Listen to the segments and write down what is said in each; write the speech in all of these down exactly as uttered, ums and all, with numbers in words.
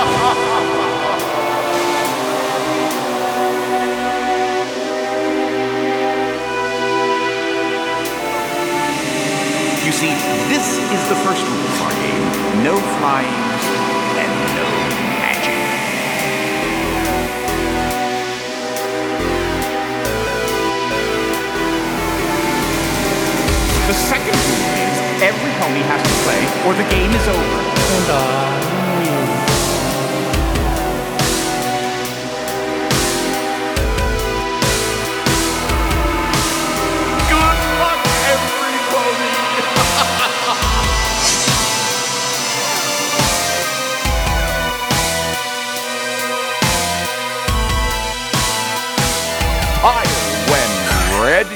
You see, this is the first rule of our game. No flying and no magic. The second rule is every pony has to play or the game is over. And I win. Good luck, every pony! Fire when ready.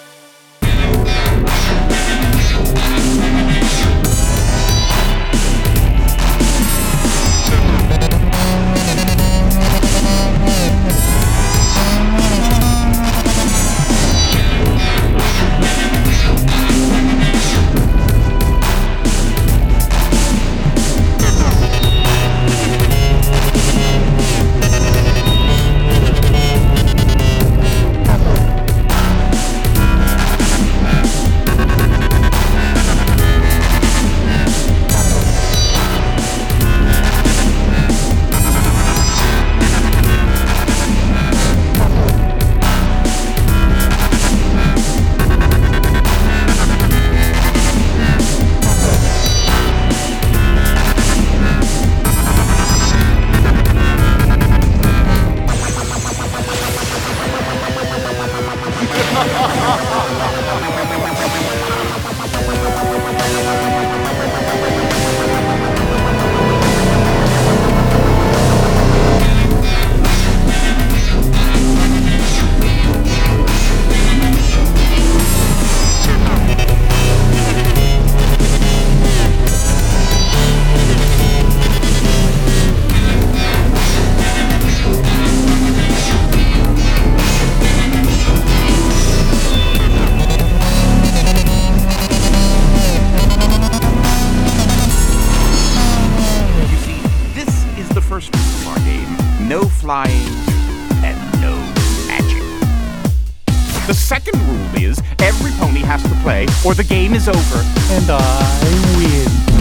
First rule of our game, no flying and no magic. The second rule is every pony has to play or the game is over. And I win.